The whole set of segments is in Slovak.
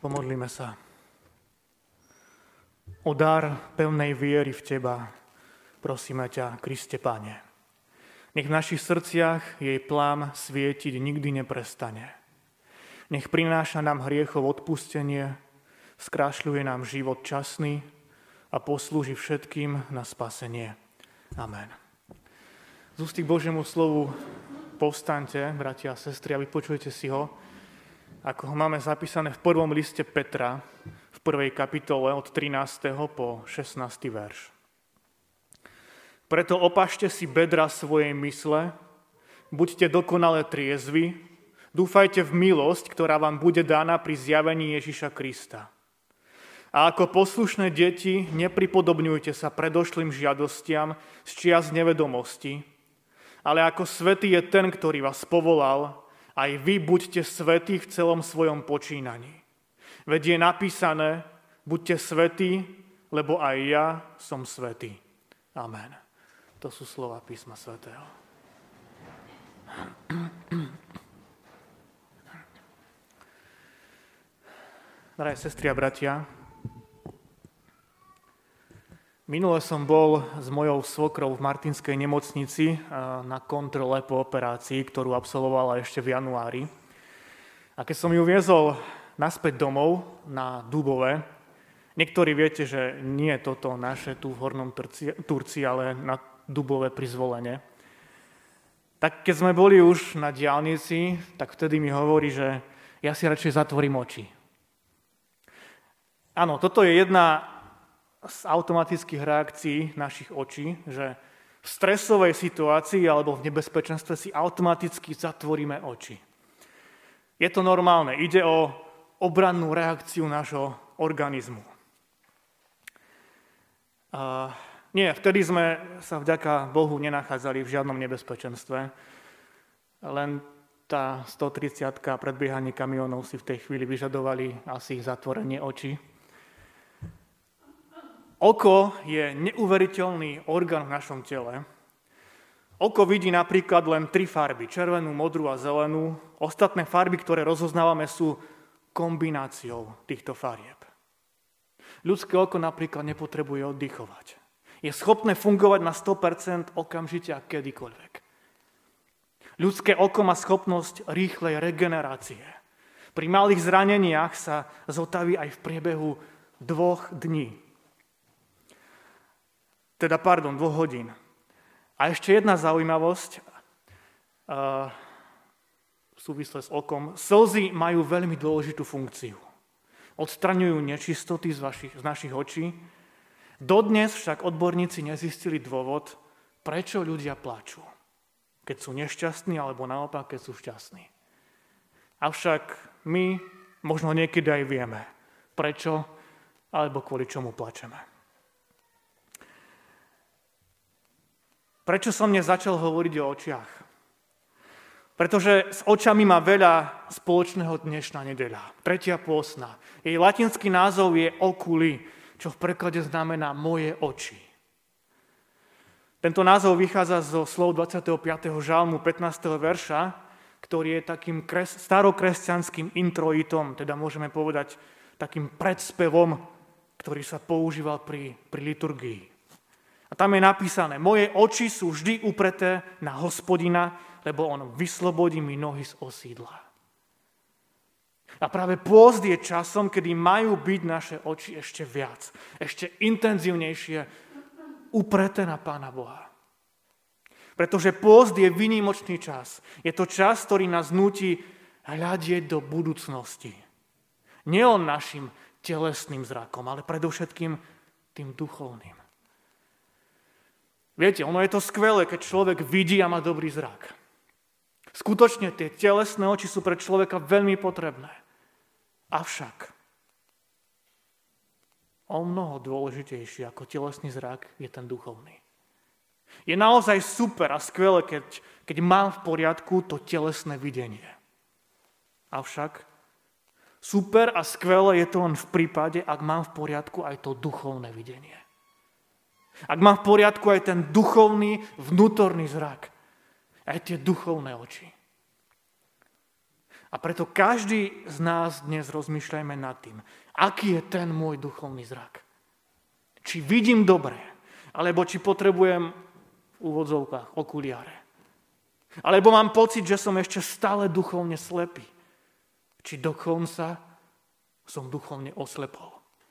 Pomodlíme sa. O dar pevnej viery v Teba, prosíme ťa, Kriste Pane. Nech v našich srdciach jej plám svietiť nikdy neprestane. Nech prináša nám hriechov odpustenie, skrášľuje nám život časný a poslúži všetkým na spasenie. Amen. Z ústy k Božiemu slovu povstaňte, bratia a sestry, a vypočujte si ho, ako ho máme zapísané v prvom liste Petra, v 1. kapitole od 13. po 16. verš. Preto opašte si bedra svojej mysle, buďte dokonale triezvi, dúfajte v milosť, ktorá vám bude dána pri zjavení Ježiša Krista. A ako poslušné deti, nepripodobňujte sa predošlým žiadostiam z čias nevedomosti, ale ako svätý je ten, ktorý vás povolal, aj vy buďte svätí v celom svojom počínaní. Veď je napísané, buďte svätí, lebo aj ja som svätý. Amen. To sú slova písma svätého. Drahé sestry a bratia, minule som bol s mojou svokrou v Martinskej nemocnici na kontrole po operácii, ktorú absolvovala ešte v januári. A keď som ju viezol naspäť domov na Dubove, niektorí viete, že nie je toto naše tu v Hornom Turci, ale na Dubove pri Zvolene. Tak keď sme boli už na diaľnici, tak vtedy mi hovorí, že ja si radšej zatvorím oči. Áno, toto je jedna z automatických reakcií našich očí, že v stresovej situácii alebo v nebezpečenstve si automaticky zatvoríme oči. Je to normálne, ide o obrannú reakciu nášho organizmu. Nie, vtedy sme sa vďaka Bohu nenachádzali v žiadnom nebezpečenstve, len tá 130-ka predbiehanie kamionov si v tej chvíli vyžadovali asi zatvorenie očí. Oko je neuveriteľný orgán v našom tele. Oko vidí napríklad len 3 farby, červenú, modrú a zelenú. Ostatné farby, ktoré rozoznávame, sú kombináciou týchto farieb. Ľudské oko napríklad nepotrebuje oddychovať. Je schopné fungovať na 100% okamžite a kedykoľvek. Ľudské oko má schopnosť rýchlej regenerácie. Pri malých zraneniach sa zotaví aj v priebehu 2 dní. 2 hodín. A ešte jedna zaujímavosť v súvisle s okom. Slzy majú veľmi dôležitú funkciu. Odstraňujú nečistoty z našich očí. Dodnes však odborníci nezistili dôvod, prečo ľudia plačú, keď sú nešťastní alebo naopak, keď sú šťastní. Avšak my možno niekedy aj vieme, prečo alebo kvôli čomu plačeme. Prečo som dnes začal hovoriť o očiach? Pretože s očami má veľa spoločného dnešná nedeľa, 3. pôstna. Jej latinský názov je oculi, čo v preklade znamená moje oči. Tento názov vychádza zo slov 25. žalmu 15. verša, ktorý je takým starokresťanským introitom, teda môžeme povedať takým predspevom, ktorý sa používal pri liturgii. A tam je napísané, moje oči sú vždy upreté na Hospodina, lebo on vyslobodí mi nohy z osídla. A práve pôst je časom, kedy majú byť naše oči ešte viac, ešte intenzívnejšie upreté na Pána Boha. Pretože pôst je výnimočný čas. Je to čas, ktorý nás núti hľadieť do budúcnosti. Nielen našim telesným zrakom, ale predovšetkým tým duchovným. Viete, ono je to skvelé, keď človek vidí a má dobrý zrak. Skutočne tie telesné oči sú pre človeka veľmi potrebné. Avšak o mnoho dôležitejší ako telesný zrak je ten duchovný. Je naozaj super a skvelé, keď mám v poriadku to telesné videnie. Avšak super a skvelé je to len v prípade, ak mám v poriadku aj to duchovné videnie. Ak mám v poriadku aj ten duchovný vnútorný zrak, aj tie duchovné oči. A A preto každý z nás dnes rozmýšľajme nad tým, aký je ten môj duchovný zrak. Či vidím dobre, alebo či potrebujem v úvodzovkách okuliare. Alebo mám pocit, že som ešte stále duchovne slepý. Či dokonca som duchovne oslepol.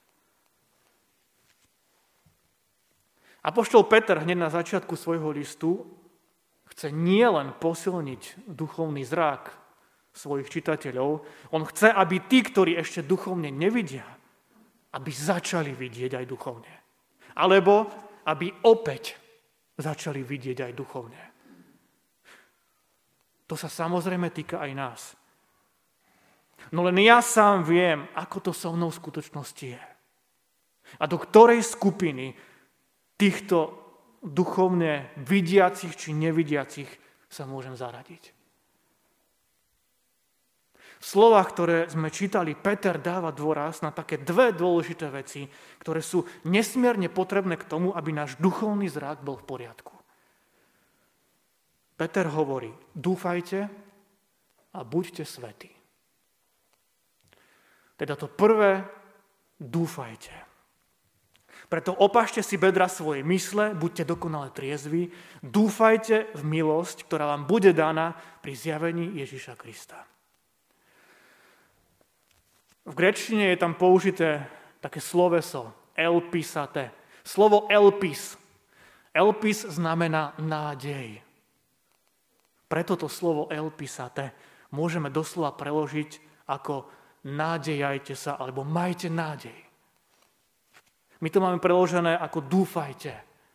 Apoštol Peter hneď na začiatku svojho listu chce nielen posilniť duchovný zrak svojich čitateľov, on chce, aby tí, ktorí ešte duchovne nevidia, aby začali vidieť aj duchovne. Alebo aby opäť začali vidieť aj duchovne. To sa samozrejme týka aj nás. No len ja sám viem, ako to so mnou v skutočnosti je. A do ktorej skupiny týchto duchovne vidiacich či nevidiacich sa môžem zaradiť. V slovách, ktoré sme čítali, Peter dáva dôraz na také dve dôležité veci, ktoré sú nesmierne potrebné k tomu, aby náš duchovný zrak bol v poriadku. Peter hovorí, dúfajte a buďte svätí. Teda to prvé, dúfajte. Preto opášte si bedra svojej mysle, buďte dokonale triezví, dúfajte v milosť, ktorá vám bude daná pri zjavení Ježiša Krista. V gréčtine je tam použité také sloveso elpisate. Slovo elpis. Elpis znamená nádej. Preto to slovo elpisate môžeme doslova preložiť ako nádejajte sa, alebo majte nádej. My to máme preložené ako dúfajte.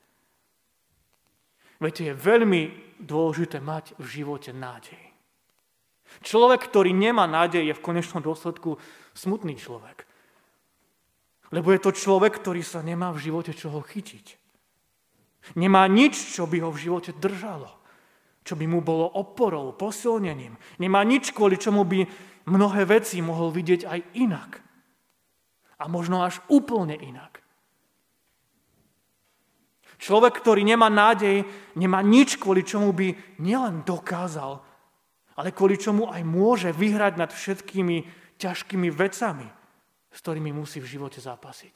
Viete, je veľmi dôležité mať v živote nádej. Človek, ktorý nemá nádej, je v konečnom dôsledku smutný človek. Lebo je to človek, ktorý sa nemá v živote čoho chytiť. Nemá nič, čo by ho v živote držalo. Čo by mu bolo oporou, posilnením. Nemá nič, kvôli čomu by mnohé veci mohol vidieť aj inak. A možno až úplne inak. Človek, ktorý nemá nádej, nemá nič, kvôli čomu by nielen dokázal, ale kvôli čomu aj môže vyhrať nad všetkými ťažkými vecami, s ktorými musí v živote zápasiť.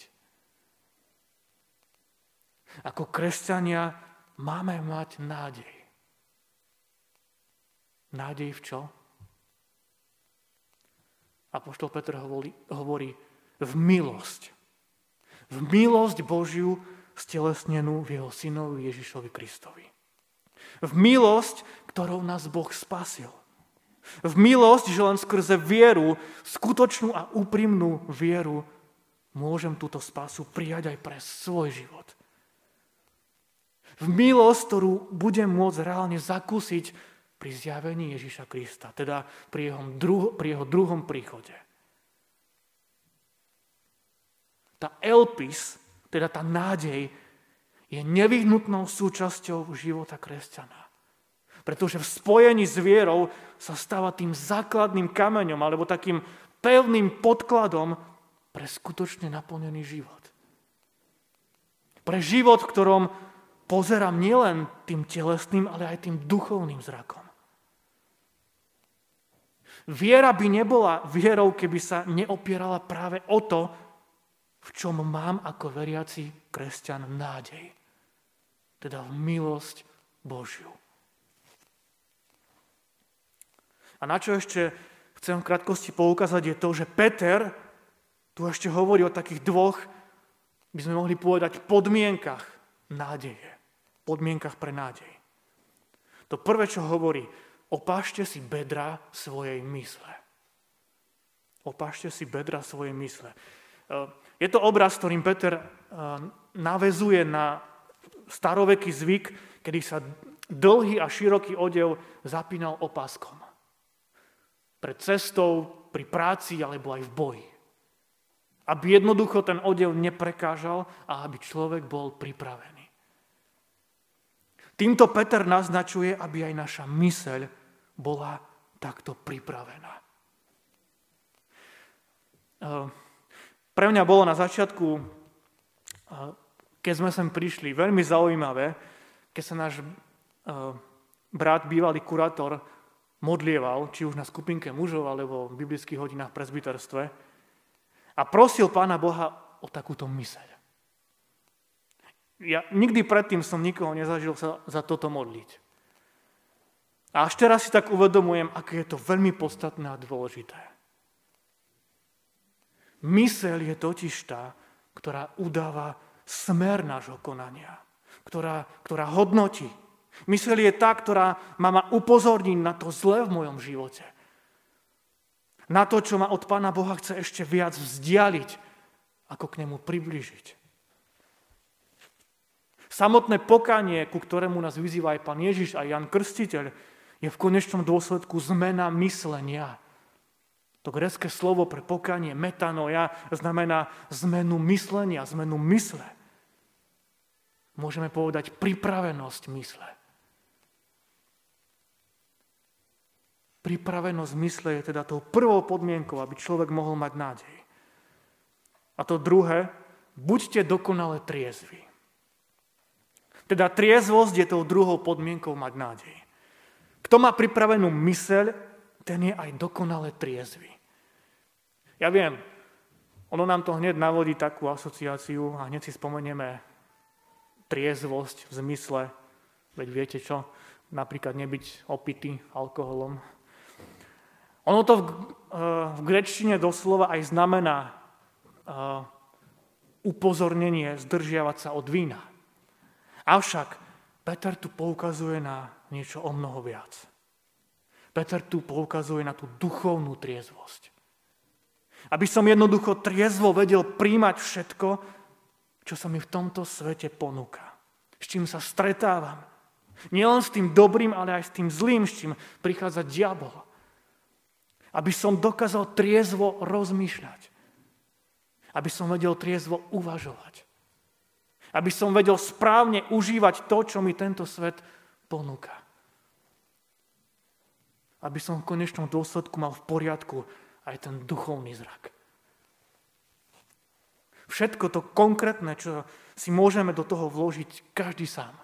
Ako kresťania máme mať nádej. Nádej v čo? Apoštol Peter hovorí v milosť. V milosť Božiu stelesnenú v jeho synovi Ježišovi Kristovi. V milosť, ktorou nás Boh spasil. V milosť, že len skrze vieru, skutočnú a úprimnú vieru, môžem túto spásu prijať aj pre svoj život. V milosť, ktorú budem môcť reálne zakúsiť pri zjavení Ježiša Krista, teda pri jeho druhom príchode. Tá elpis, teda tá nádej, je nevyhnutnou súčasťou života kresťana. Pretože v spojení s vierou sa stáva tým základným kameňom alebo takým pevným podkladom pre skutočne naplnený život. Pre život, v ktorom pozerám nielen tým telesným, ale aj tým duchovným zrakom. Viera by nebola vierou, keby sa neopierala práve o to, v čom mám ako veriaci kresťan nádej. Teda v milosť Božiu. A na čo ešte chcem v krátkosti poukázať je to, že Peter tu ešte hovorí o takých dvoch, by sme mohli povedať, podmienkach nádeje. Podmienkach pre nádej. To prvé, čo hovorí, opášte si bedra svojej mysle. Opášte si bedra svojej mysle. Je to obraz, ktorým Peter naväzuje na staroveký zvyk, kedy sa dlhý a široký odev zapínal opáskom. Pred cestou, pri práci alebo aj v boji. Aby jednoducho ten odev neprekážal a aby človek bol pripravený. Týmto Peter naznačuje, aby aj naša myseľ bola takto pripravená. Pre mňa bolo na začiatku, keď sme sem prišli, veľmi zaujímavé, keď sa náš brat, bývalý kurátor, modlieval, či už na skupinke mužov, alebo v biblických hodinách v presbyterstve a prosil Pána Boha o takúto myseľ. Ja nikdy predtým som nikoho nezažil sa za toto modliť. A až teraz si tak uvedomujem, aké je to veľmi podstatné a dôležité. Myseľ je totiž tá, ktorá udáva smer nášho konania, ktorá hodnotí. Myseľ je tá, ktorá ma upozorní na to zlé v mojom živote. Na to, čo ma od Pána Boha chce ešte viac vzdialiť, ako k nemu priblížiť. Samotné pokánie, ku ktorému nás vyzýva aj Pán Ježiš a Ján Krstiteľ, je v konečnom dôsledku zmena myslenia. To grécke slovo pre pokánie, metanoia, znamená zmenu myslenia, zmenu mysle. Môžeme povedať pripravenosť mysle. Pripravenosť mysle je teda tou prvou podmienkou, aby človek mohol mať nádej. A to druhé, buďte dokonale triezvi. Teda triezvosť je tou druhou podmienkou mať nádej. Kto má pripravenú myseľ, ten je aj dokonale triezvy. Ja viem, ono nám to hneď navodí takú asociáciu a hneď si spomenieme triezvosť v zmysle, veď viete čo, napríklad nebyť opitý alkoholom. Ono to v gréčtine doslova aj znamená upozornenie zdržiavať sa od vína. Avšak Peter tu poukazuje na niečo o mnoho viac. Peter tu poukazuje na tú duchovnú triezvosť. Aby som jednoducho triezvo vedel príjmať všetko, čo sa mi v tomto svete ponúka. S čím sa stretávam. Nielen s tým dobrým, ale aj s tým zlým, s čím prichádza diabol. Aby som dokázal triezvo rozmýšľať. Aby som vedel triezvo uvažovať. Aby som vedel správne užívať to, čo mi tento svet ponúka. Aby som v konečnom dôsledku mal v poriadku aj ten duchovný zrak. Všetko to konkrétne, čo si môžeme do toho vložiť každý sám.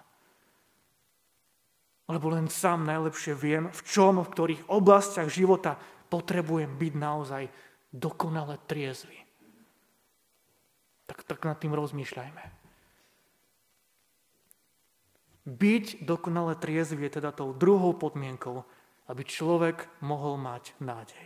Lebo len sám najlepšie viem, v ktorých oblastiach života potrebujem byť naozaj dokonale triezvy. Tak nad tým rozmýšľajme. Byť dokonale triezvy je teda tou druhou podmienkou, aby človek mohol mať nádej.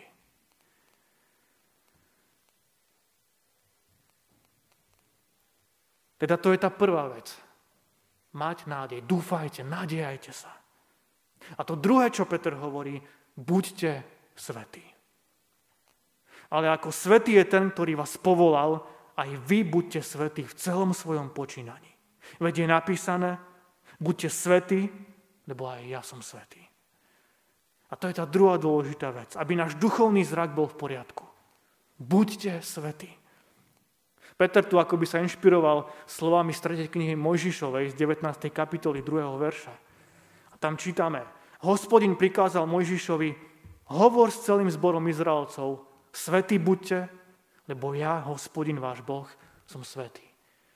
Teda to je tá prvá vec. Mať nádej. Dúfajte, nádejajte sa. A to druhé, čo Peter hovorí, buďte svätí. Ale ako svätý je ten, ktorý vás povolal, aj vy buďte svätí v celom svojom počínaní. Veď je napísané, buďte svätí, lebo aj ja som svätý. A to je tá druhá dôležitá vec, aby náš duchovný zrak bol v poriadku. Buďte svätí. Peter tu akoby sa inšpiroval slovami z 3. knihy Mojžišovej z 19. kapitoly 2. verša. A tam čítame, Hospodin prikázal Mojžišovi, hovor s celým zborom Izraelcov, svätí buďte, lebo ja, Hospodin váš Boh, som svätý.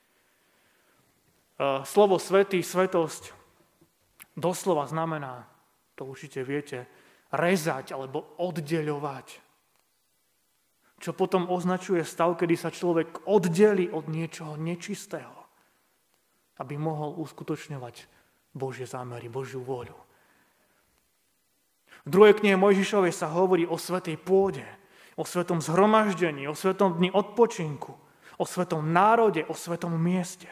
Slovo svätý, svätosť doslova znamená, to určite viete, rezať alebo oddeľovať. Čo potom označuje stav, kedy sa človek oddelí od niečoho nečistého, aby mohol uskutočňovať Božie zámery, Božiu vôľu. V 2. knihe Mojžišovej sa hovorí o svätej pôde, o svätom zhromaždení, o svätom dni odpočinku, o svätom národe, o svätom mieste.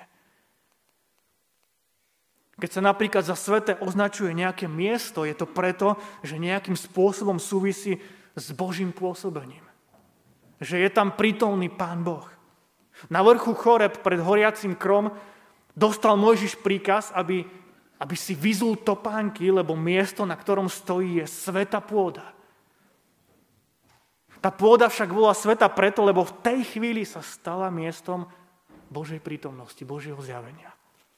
Keď sa napríklad za sväté označuje nejaké miesto, je to preto, že nejakým spôsobom súvisí s Božím pôsobením. Že je tam prítomný Pán Boh. Na vrchu Choreb pred horiacim krom dostal Mojžiš príkaz, aby si vyzul topánky, lebo miesto, na ktorom stojí, je svätá pôda. Tá pôda však bola svätá preto, lebo v tej chvíli sa stala miestom Božej prítomnosti, Božieho zjavenia.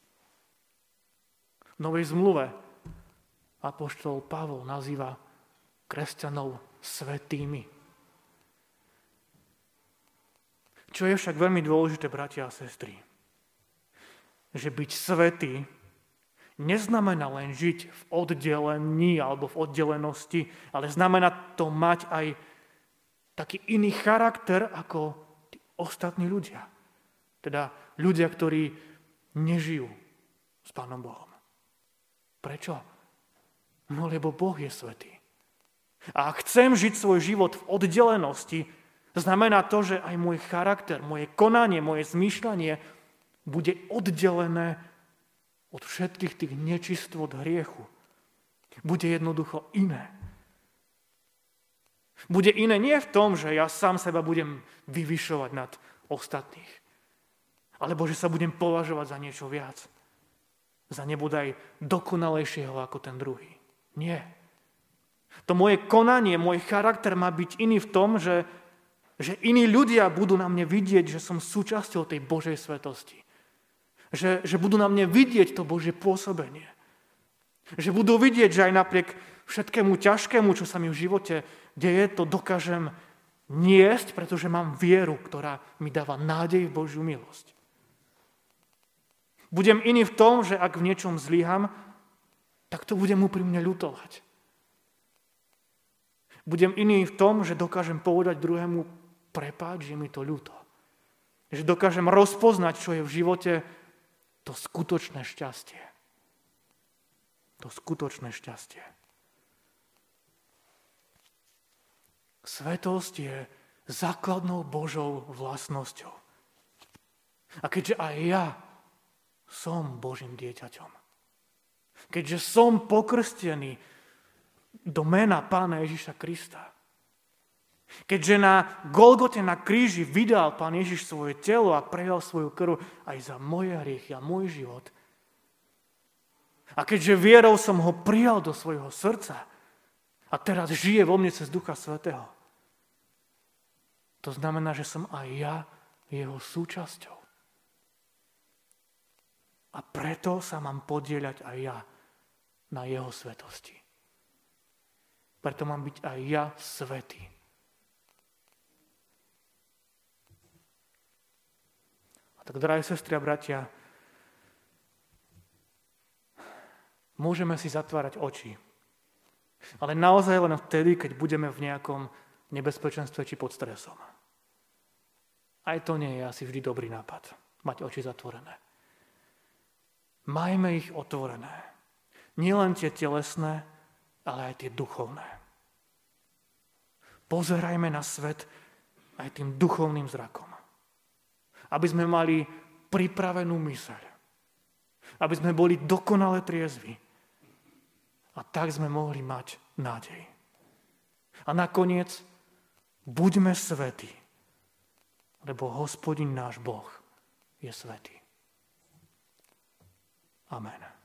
V Novej zmluve apoštol Pavol nazýva kresťanov svätými. Čo je však veľmi dôležité, bratia a sestry, že byť svätý neznamená len žiť v oddelení alebo v oddelenosti, ale znamená to mať aj taký iný charakter ako tí ostatní ľudia. Teda ľudia, ktorí nežijú s Pánom Bohom. Prečo? No lebo Boh je svätý. A ak chcem žiť svoj život v oddelenosti, znamená to, že aj môj charakter, moje konanie, moje zmýšľanie bude oddelené od všetkých tých nečistôt hriechu. Bude jednoducho iné. Bude iné nie v tom, že ja sám seba budem vyvyšovať nad ostatných, alebo že sa budem považovať za niečo viac. Za nebodaj dokonalejšieho ako ten druhý. Nie. To moje konanie, môj charakter má byť iný v tom, že iní ľudia budú na mne vidieť, že som súčasťou tej Božej svetosti. Že budú na mne vidieť to Božie pôsobenie. Že budú vidieť, že aj napriek všetkému ťažkému, čo sa mi v živote deje, to dokážem niesť, pretože mám vieru, ktorá mi dáva nádej v Božiu milosť. Budem iný v tom, že ak v niečom zlyham, tak to budem úprimne ľutovať. Budem iný v tom, že dokážem povedať druhému prepáč, že mi to ľúto. Že dokážem rozpoznať, čo je v živote to skutočné šťastie. To skutočné šťastie. Svetosť je základnou Božou vlastnosťou. A keďže aj ja som Božím dieťaťom, keďže som pokrstený do mena Pána Ježiša Krista, keďže na Golgote na kríži vydal Pán Ježiš svoje telo a prelial svoju krv aj za moje hriechy a môj život, a keďže vierou som ho prijal do svojho srdca a teraz žije vo mne cez Ducha Svätého, to znamená, že som aj ja jeho súčasťou. A preto sa mám podieľať aj ja na jeho svetosti. Preto mám byť aj ja svätý. A tak, drahé sestry a bratia, môžeme si zatvárať oči. Ale naozaj len vtedy, keď budeme v nejakom nebezpečenstve či pod stresom. Aj to nie je asi vždy dobrý nápad, mať oči zatvorené. Majme ich otvorené. Nielen tie telesné, ale aj tie duchovné. Pozerajme na svet aj tým duchovným zrakom. Aby sme mali pripravenú myseľ. Aby sme boli dokonale triezvi. A tak sme mohli mať nádej. A nakoniec buďme svätí, lebo Hospodin náš Boh je svätý. Amen.